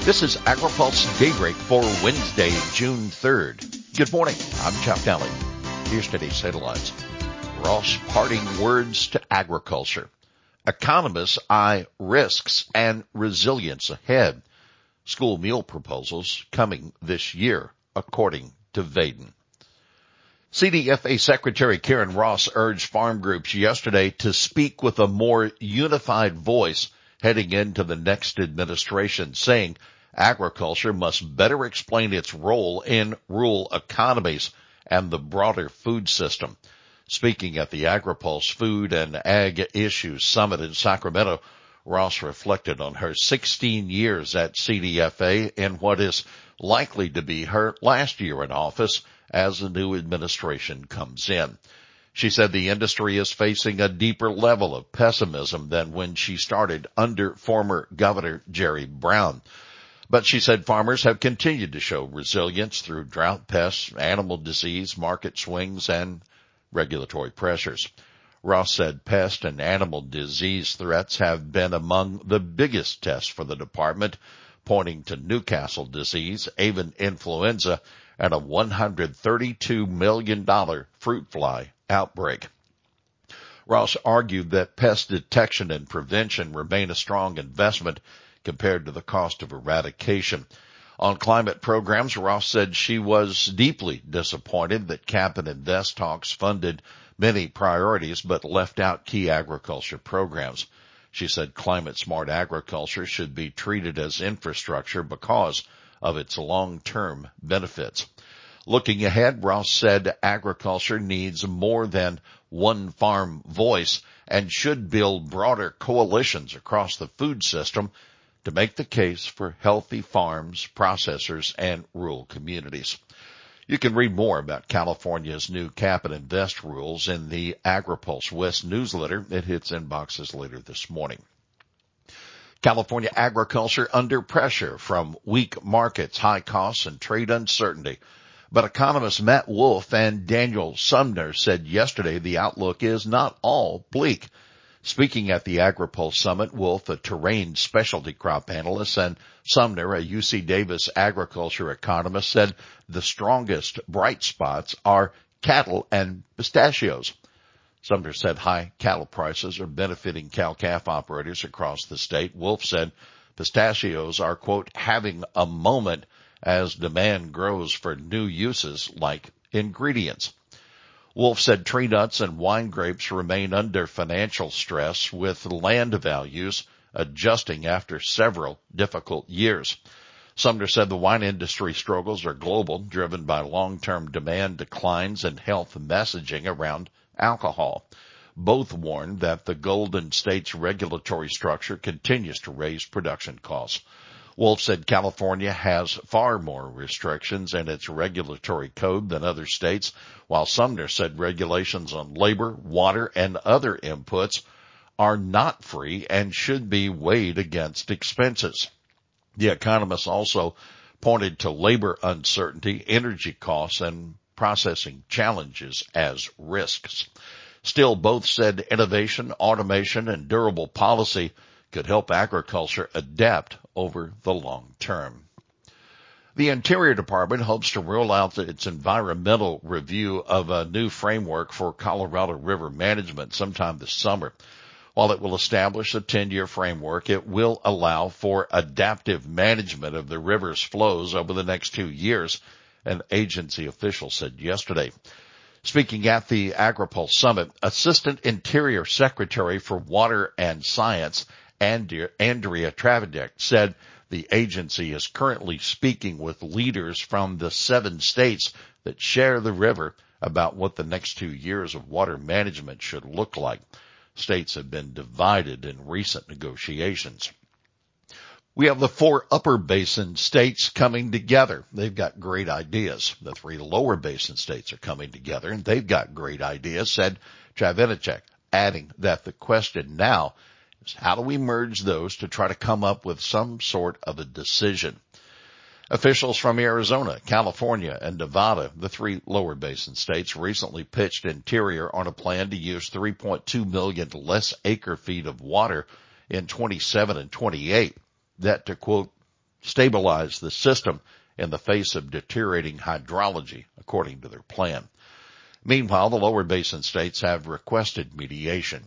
This is AgriPulse Daybreak for Wednesday, June 3rd. Good morning. I'm Chuck Daly. Here's today's headlines. Ross parting words to agriculture. Economists eye risks and resilience ahead. School meal proposals coming this year, according to Vaden. CDFA Secretary Karen Ross urged farm groups yesterday to speak with a more unified voice heading into the next administration, saying agriculture must better explain its role in rural economies and the broader food system. Speaking at the AgriPulse Food and Ag Issues Summit in Sacramento, Ross reflected on her 16 years at CDFA in what is likely to be her last year in office as the new administration comes in. She said the industry is facing a deeper level of pessimism than when she started under former Governor Jerry Brown. But she said farmers have continued to show resilience through drought, pests, animal disease, market swings, and regulatory pressures. Ross said pest and animal disease threats have been among the biggest tests for the department, pointing to Newcastle disease, avian influenza, and a $132 million fruit fly outbreak. Ross argued that pest detection and prevention remain a strong investment compared to the cost of eradication. On climate programs, Ross said she was deeply disappointed that Cap and Invest talks funded many priorities but left out key agriculture programs. She said climate-smart agriculture should be treated as infrastructure because of its long-term benefits. Looking ahead, Ross said agriculture needs more than one farm voice and should build broader coalitions across the food system to make the case for healthy farms, processors, and rural communities. You can read more about California's new Cap and Invest rules in the AgriPulse West newsletter. It hits inboxes later this morning. California agriculture under pressure from weak markets, high costs, and trade uncertainty. But economists Matt Wolf and Daniel Sumner said yesterday the outlook is not all bleak. Speaking at the AgriPulse Summit, Wolf, a terrain specialty crop analyst, and Sumner, a UC Davis agriculture economist, said the strongest bright spots are cattle and pistachios. Sumner said high cattle prices are benefiting cow-calf operators across the state. Wolf said pistachios are, quote, having a moment as demand grows for new uses like ingredients. Wolf said tree nuts and wine grapes remain under financial stress, with land values adjusting after several difficult years. Sumner said the wine industry struggles are global, driven by long-term demand declines and health messaging around alcohol. Both warned that the Golden State's regulatory structure continues to raise production costs. Wolf said California has far more restrictions in its regulatory code than other states, while Sumner said regulations on labor, water, and other inputs are not free and should be weighed against expenses. The economists also pointed to labor uncertainty, energy costs, and processing challenges as risks. Still, both said innovation, automation, and durable policy could help agriculture adapt over the long term. The Interior Department hopes to roll out its environmental review of a new framework for Colorado River management sometime this summer. While it will establish a 10-year framework, it will allow for adaptive management of the river's flows over the next 2 years, an agency official said yesterday. Speaking at the AgriPulse Summit, Assistant Interior Secretary for Water and Science, Andrea Travidek, said the agency is currently speaking with leaders from the 7 states that share the river about what the next 2 years of water management should look like. States have been divided in recent negotiations. We have the 4 upper basin states coming together. They've got great ideas. The 3 lower basin states are coming together, and they've got great ideas, said Travidek, adding that the question now is how do we merge those to try to come up with some sort of a decision. Officials from Arizona, California, and Nevada, the 3 lower basin states, recently pitched Interior on a plan to use 3.2 million less acre feet of water in 27 and 28. That, to quote stabilize the system in the face of deteriorating hydrology, according to their plan. Meanwhile, the lower basin states have requested mediation.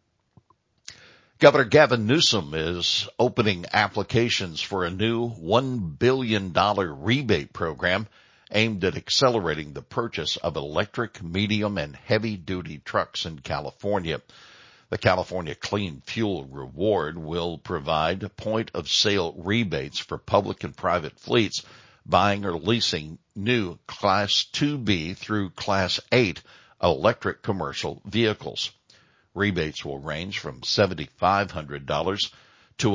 Governor Gavin Newsom is opening applications for a new $1 billion rebate program aimed at accelerating the purchase of electric, medium, and heavy-duty trucks in California. The California Clean Fuel Reward will provide point-of-sale rebates for public and private fleets buying or leasing new Class 2B through Class 8 electric commercial vehicles. Rebates will range from $7,500 to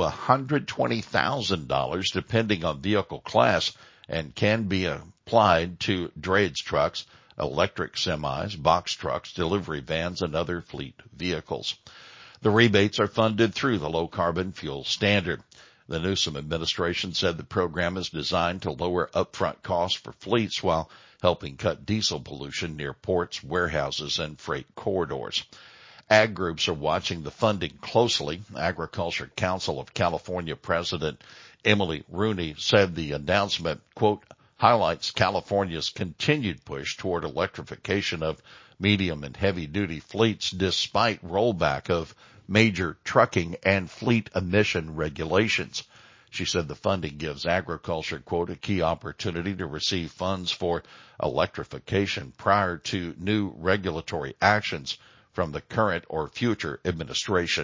$120,000 depending on vehicle class and can be applied to drayage trucks, electric semis, box trucks, delivery vans, and other fleet vehicles. The rebates are funded through the Low Carbon Fuel Standard. The Newsom administration said the program is designed to lower upfront costs for fleets while helping cut diesel pollution near ports, warehouses, and freight corridors. Ag groups are watching the funding closely. Agriculture Council of California President Emily Rooney said the announcement, quote, highlights California's continued push toward electrification of medium and heavy-duty fleets despite rollback of major trucking and fleet emission regulations. She said the funding gives agriculture, quote, a key opportunity to receive funds for electrification prior to new regulatory actions from the current or future administration.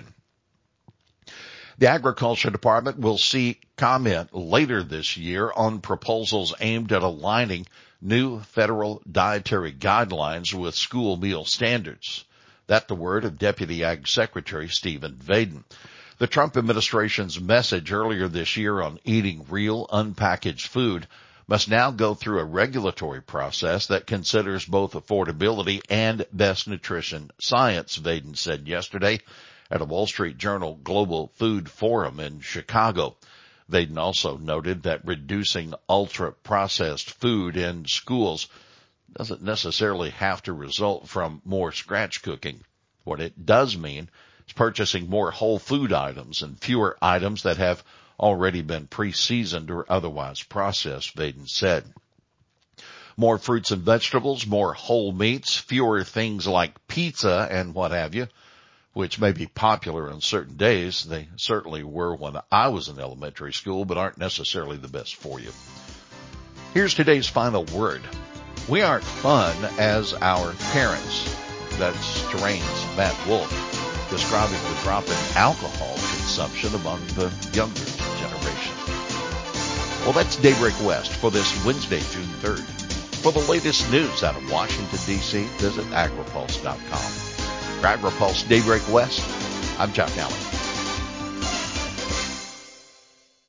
The Agriculture Department will see comment later this year on proposals aimed at aligning new federal dietary guidelines with school meal standards. That's the word of Deputy Ag Secretary Stephen Vaden. The Trump administration's message earlier this year on eating real unpackaged food must now go through a regulatory process that considers both affordability and best nutrition science, Vaden said yesterday at a Wall Street Journal Global Food Forum in Chicago. Vaden also noted that reducing ultra-processed food in schools doesn't necessarily have to result from more scratch cooking. What it does mean is purchasing more whole food items and fewer items that have already been pre-seasoned or otherwise processed, Vaden said. More fruits and vegetables, more whole meats, fewer things like pizza and what have you, which may be popular on certain days. They certainly were when I was in elementary school, but aren't necessarily the best for you. Here's today's final word. We aren't fun as our parents. That's Terrain's Matt Wolf, describing the drop in alcohol consumption among the younger generation. Well, that's Daybreak West for this Wednesday, June 3rd. For the latest news out of Washington, D.C., visit agripulse.com. For AgriPulse Daybreak West, I'm Chuck Allen.